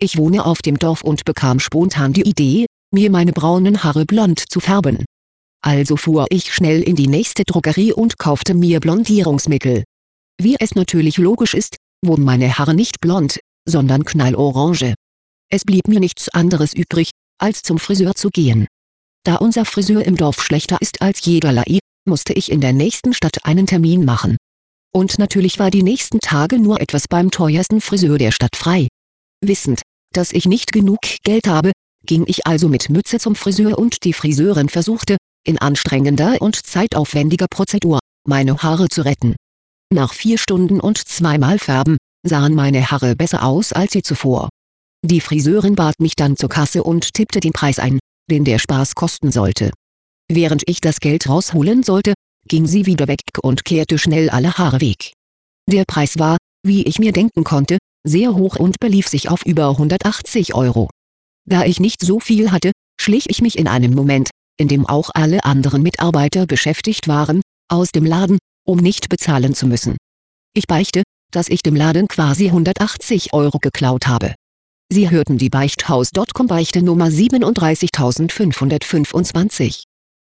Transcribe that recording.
Ich wohne auf dem Dorf und bekam spontan die Idee, mir meine braunen Haare blond zu färben. Also fuhr ich schnell in die nächste Drogerie und kaufte mir Blondierungsmittel. Wie es natürlich logisch ist, wurden meine Haare nicht blond, sondern knallorange. Es blieb mir nichts anderes übrig, als zum Friseur zu gehen. Da unser Friseur im Dorf schlechter ist als jederlei, musste ich in der nächsten Stadt einen Termin machen. Und natürlich war die nächsten Tage nur etwas beim teuersten Friseur der Stadt frei. Wissend, dass ich nicht genug Geld habe, ging ich also mit Mütze zum Friseur und die Friseurin versuchte, in anstrengender und zeitaufwendiger Prozedur, meine Haare zu retten. Nach 4 Stunden und 2-mal Färben, sahen meine Haare besser aus als je zuvor. Die Friseurin bat mich dann zur Kasse und tippte den Preis ein, den der Spaß kosten sollte. Während ich das Geld rausholen sollte, ging sie wieder weg und kehrte schnell alle Haare weg. Der Preis war, wie ich mir denken konnte, sehr hoch und belief sich auf über 180 €. Da ich nicht so viel hatte, schlich ich mich in einem Moment, in dem auch alle anderen Mitarbeiter beschäftigt waren, aus dem Laden, um nicht bezahlen zu müssen. Ich beichte, dass ich dem Laden quasi 180 € geklaut habe. Sie hörten die Beichthaus.com Beichte Nummer 37525.